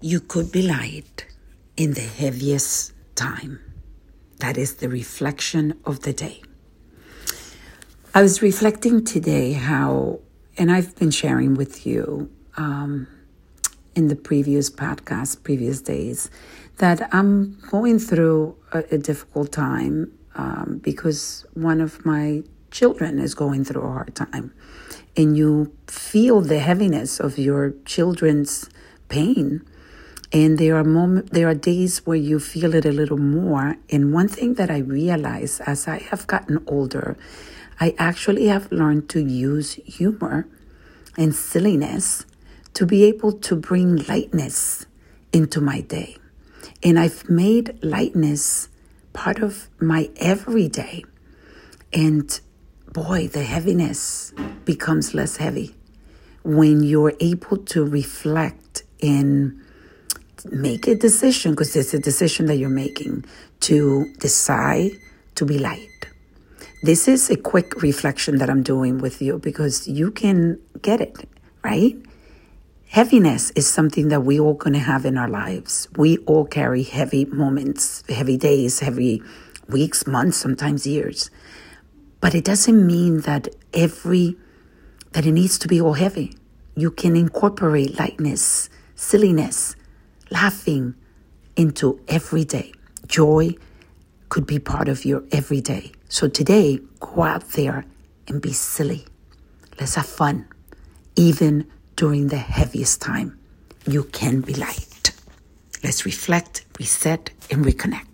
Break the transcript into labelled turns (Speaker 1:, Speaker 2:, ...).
Speaker 1: You could be light in the heaviest time. That is the reflection of the day. I was reflecting today how, and I've been sharing with you in the previous podcast, previous days, that I'm going through a difficult time because one of my children is going through a hard time. And you feel the heaviness of your children's pain. And there are days where you feel it a little more. And one thing that I realized as I have gotten older, I actually have learned to use humor and silliness to be able to bring lightness into my day. And I've made lightness part of my everyday. And boy, the heaviness becomes less heavy when you're able to reflect and make a decision, because it's a decision that you're making, to decide to be light. This is a quick reflection that I'm doing with you because you can get it, right? Heaviness is something that we all going to have in our lives. We all carry heavy moments, heavy days, heavy weeks, months, sometimes years. But it doesn't mean that it needs to be all heavy. You can incorporate lightness, silliness, laughing into every day. Joy could be part of your everyday. So today, go out there and be silly. Let's have fun. Even during the heaviest time, you can be light. Let's reflect, reset, and reconnect.